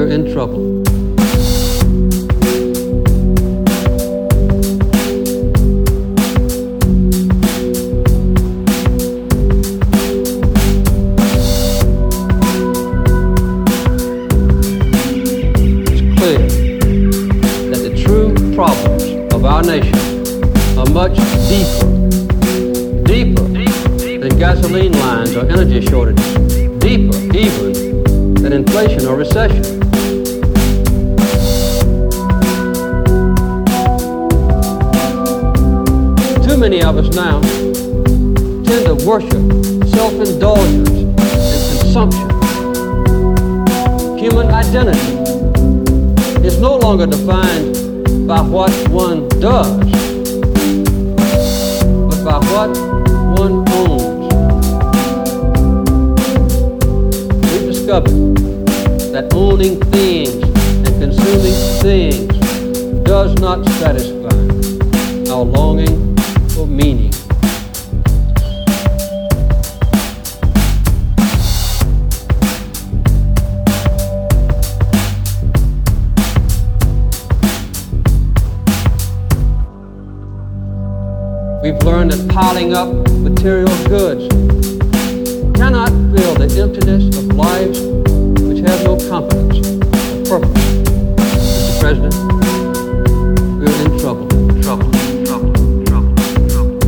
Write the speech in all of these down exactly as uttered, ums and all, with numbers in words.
we're in trouble. Problems of our nation are much deeper, deeper than gasoline lines or energy shortages, deeper even than inflation or recession. Too many of us now tend to worship self-indulgence and consumption. Human identity is no longer defined by what one does, but by what one owns. We've discovered that owning things and consuming things does not satisfy our longing for meaning. We've learned that piling up material goods cannot fill the emptiness of lives which have no competence or purpose. Mister President, we're in trouble, trouble, trouble, trouble, trouble,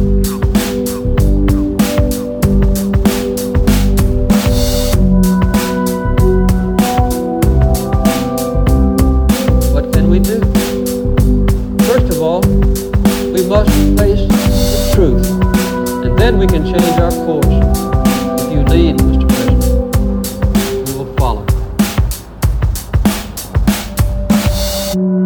trouble. What can we do? First of all, we must face truth, and then we can change our course. If you lead, Mister President, we will follow.